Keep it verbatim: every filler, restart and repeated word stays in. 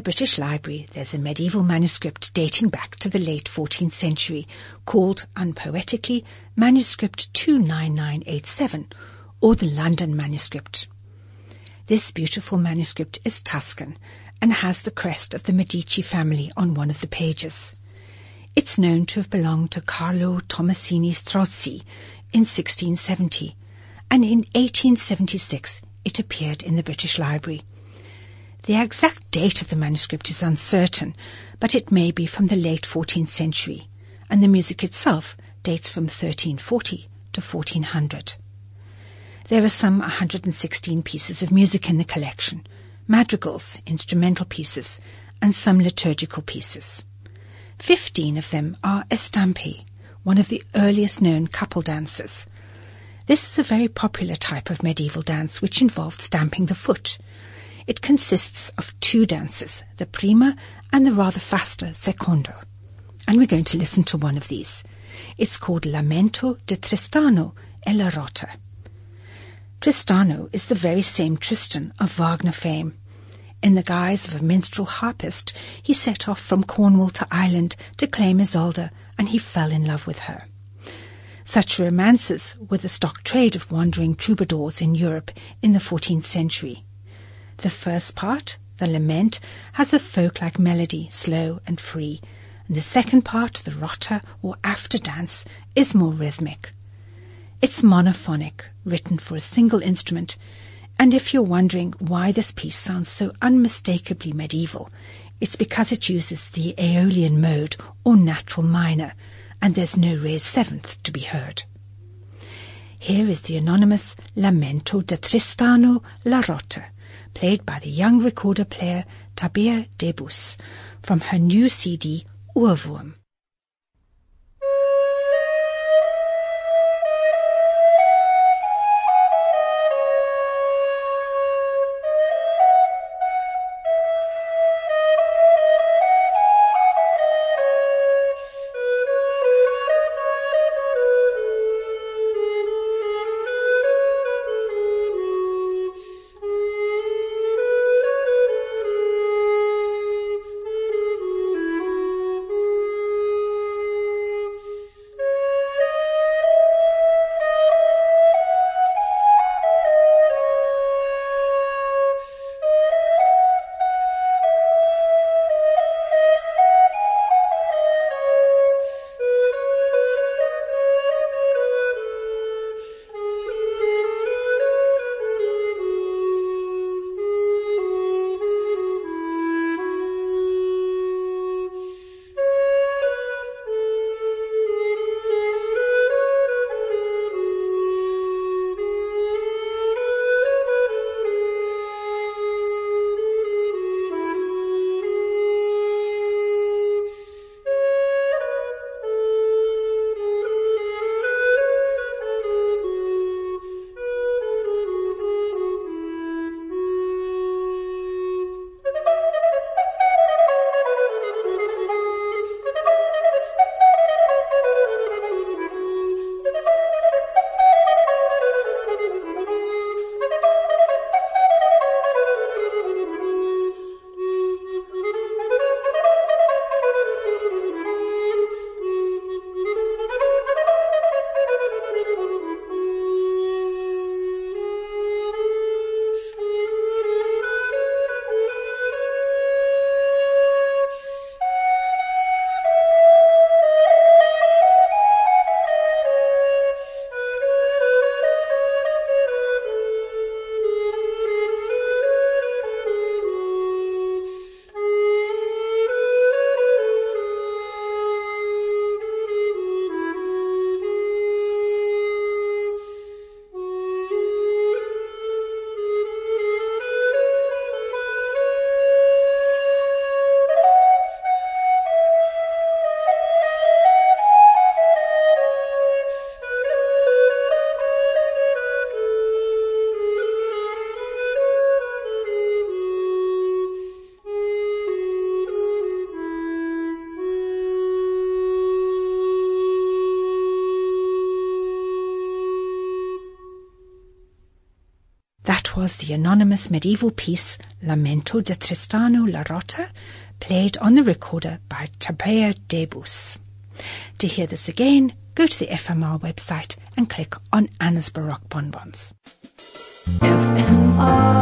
British Library there's a medieval manuscript dating back to the late fourteenth century called, unpoetically, Manuscript two nine nine eight seven, or the London Manuscript. This beautiful manuscript is Tuscan and has the crest of the Medici family on one of the pages. It's known to have belonged to Carlo Tommasini Strozzi in sixteen seventy, and in eighteen seventy-six it appeared in the British Library. The exact date of the manuscript is uncertain, but it may be from the late fourteenth century, and the music itself dates from thirteen forty to fourteen hundred. There are some one hundred sixteen pieces of music in the collection, madrigals, instrumental pieces, and some liturgical pieces. Fifteen of them are estampe, one of the earliest known couple dances. This is a very popular type of medieval dance which involved stamping the foot. It consists of two dances, the prima and the rather faster secondo. And we're going to listen to one of these. It's called Lamento di Tristano e la Rota. Tristano is the very same Tristan of Wagner fame. In the guise of a minstrel harpist, he set off from Cornwall to Ireland to claim Isolde, and he fell in love with her. Such romances were the stock trade of wandering troubadours in Europe in the fourteenth century. The first part, the lament, has a folk-like melody, slow and free, and the second part, the rota or after dance, is more rhythmic. It's monophonic, written for a single instrument, and if you're wondering why this piece sounds so unmistakably medieval, it's because it uses the Aeolian mode or natural minor, and there's no raised seventh to be heard. Here is the anonymous Lamento di Tristano la Rota, played by the young recorder player Tabea Debus from her new C D Ohrwurm. That was the anonymous medieval piece Lamento de Tristano La Rota, played on the recorder by Tabea Debus. To hear this again, go to the F M R website and click on Anna's Baroque Bonbons. F M R